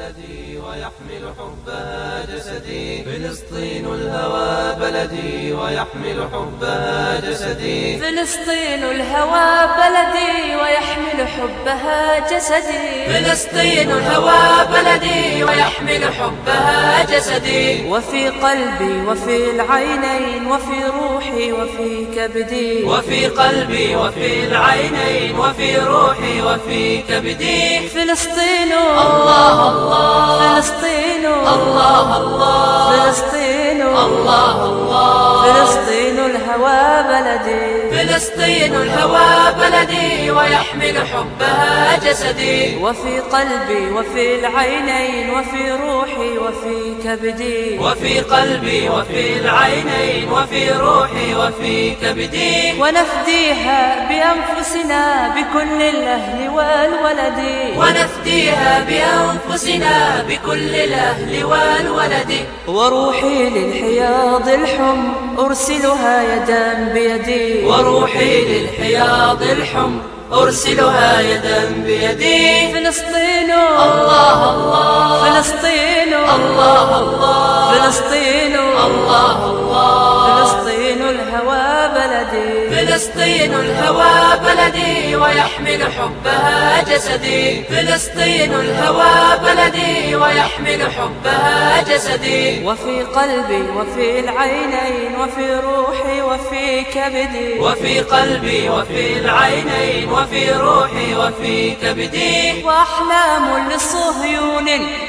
بلدي ويحمل حبها جسدي، فلسطين الهوى بلدي ويحمل حبها جسدي، فلسطين الهوى بلدي ويحمل حبها جسدي، فلسطين الهوى بلدي ويحمل حبها جسدي، وفي قلبي وفي العينين وفي روحي وفي كبدي، وفي قلبي وفي العينين وفي روحي وفي كبدي، فلسطين الله الله، فلسطين الله الله، فلسطين الله الله، فلسطين الهوى بلدي، فلسطين الهوى بلدي ويحمل حبها جسدي، وفي قلبي وفي العينين وفي روحي وفي كبدي، وفي قلبي وفي العينين وفي روحي وفي كبدي، ونفديها بأنفسنا بكل الأهل والولد، ونفديها بأنفسنا بكل الأهل والولد، وروحي للحياض الحم أرسلها يدا بيدي، وروحي للحياض الحم أرسلها يدا بيدي، فلسطين الله الله، فلسطين الله الله، فلسطين الله الله، فلسطين الهوى بلدي، فلسطين الهوى بلدي ويحمل حبها جسدي، فلسطين الهوى بلدي ويحمل حبها جسدي، وفي قلبي وفي العينين وفي روحي وفي كبدي، وفي قلبي وفي العينين وفي روحي وفي كبدي، وأحلام لصهيون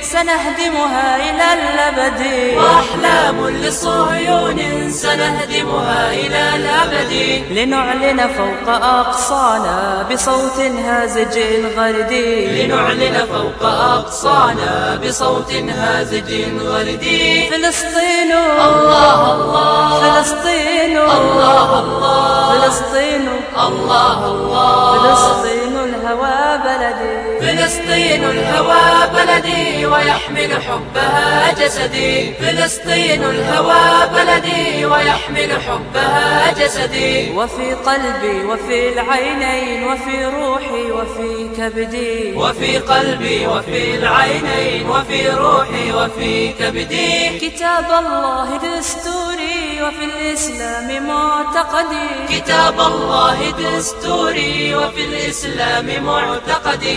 سنهدمها إلى الأبد، وأحلام لصهيون سنهدمها إلى الأبد، لنعلن فوق أقصانا بصوت هازج غردي، لنعلن فوق أقصانا بصوت هازج غردي، فلسطين الله الله، فلسطين الله الله، فلسطين الله الله، فلسطين الهوى بلدي، فلسطين الهوى بلدي ويحمل حبها جسدي، فلسطين الهوى بلدي ويحمل حبها جسدي، وفي قلبي وفي العينين وفي روحي وفي كبدي، وفي قلبي وفي العينين وفي روحي وفي كبدي، كتاب الله دستوري وفي الإسلام معتقدي، كتاب الله دستوري وفي الإسلام معتقدي،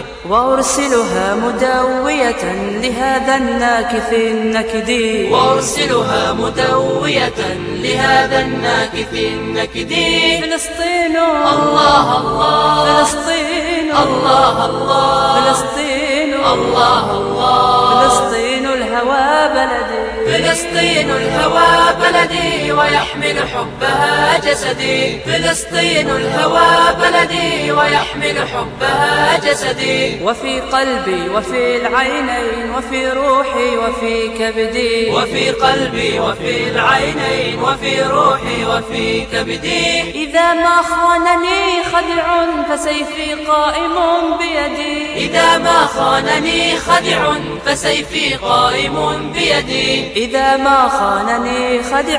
وأرسلها مدوية لهذا الناكث النكدي، وأرسلها مدوية لهذا الناكث النكدي، فلسطين الله الله، فلسطين الله الله، فلسطين الله الله، فلسطين الهوى بلدي، فلسطين الهوى بلدي ويحمل حبها جسدي، فلسطين الهوى بلدي ويحمل حبها جسدي، وفي قلبي وفي العينين وفي روحي وفي كبدي، وفي قلبي وفي العينين وفي روحي وفي كبدي، إذا ما خانني خدع فسيفي قائم بيدي، إذا ما خانني خدع فسيفي قائم بيدي، إذا ما خانني خدع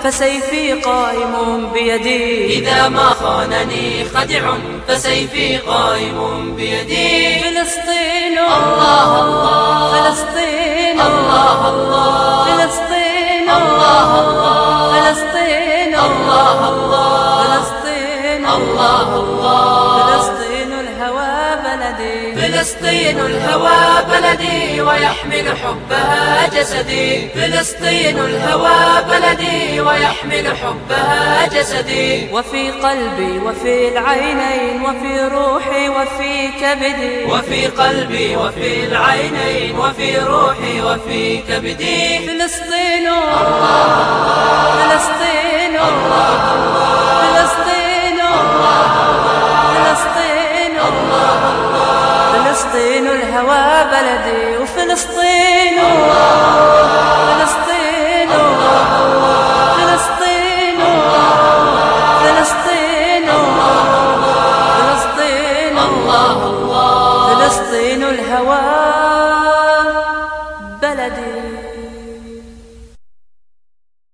فسيفي قائم بيدي، إذا ما خانني خدع فسيفي قائم بيدي، فلسطين الله الله، فلسطين الله الله، فلسطين الله الله، فلسطين الله الله، فلسطين الله الله، فلسطين الهوى بلدي، فلسطين الهوى بلدي ويحمل حبها جسدي، فلسطين الهوى بلدي ويحمل حبها جسدي، وفي قلبي وفي العينين وفي روحي وفي كبدي، وفي قلبي وفي العينين وفي روحي وفي كبدي، فلسطين الله الله، فلسطين الله الله، فلسطين فلسطين الله الله، فلسطين الهوى بلدي وفلسطين الله